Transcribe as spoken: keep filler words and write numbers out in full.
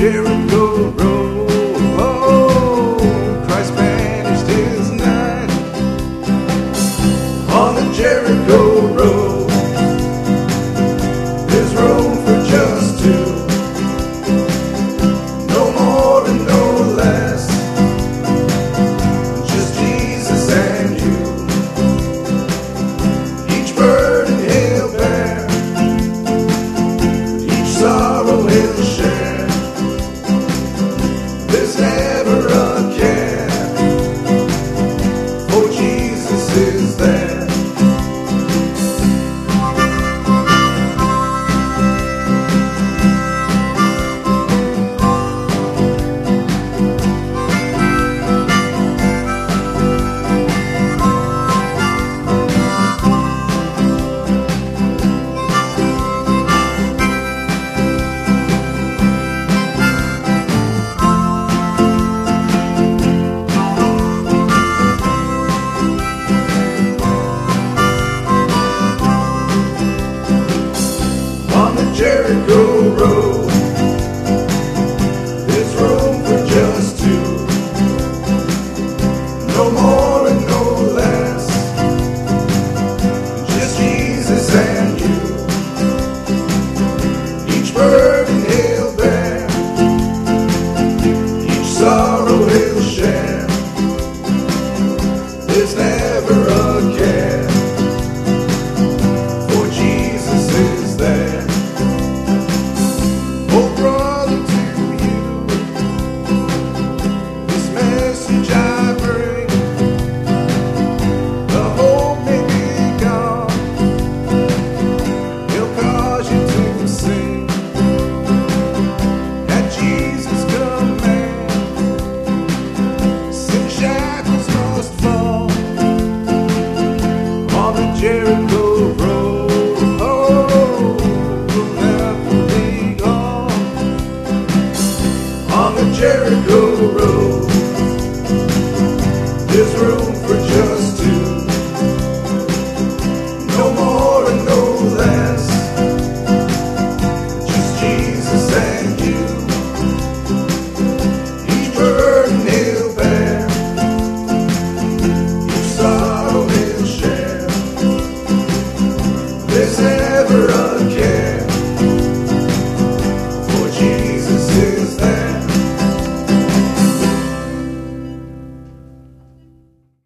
Jericho road. Oh, Christ banished his night on the Jericho road. There's room for just two, no more and no less, just Jesus and you. Each burden he'll bear, each sorrow he'll share. There's never a care, for Jesus is there. Jericho road, there's room for just two, no more and no less, just Jesus and you. Each burden he'll bear, each sorrow he'll share. There's never a care, for Jesus is there. Oh brother, to you this message I bring. The hope may be gone, he'll cause you to sing at Jesus' command. Sin shackles must fall on the Jericho road. On the Jericho road, there's room for just two, no more and no less, just Jesus and you. Each burden he'll bear, each sorrow he'll share. There's never a care,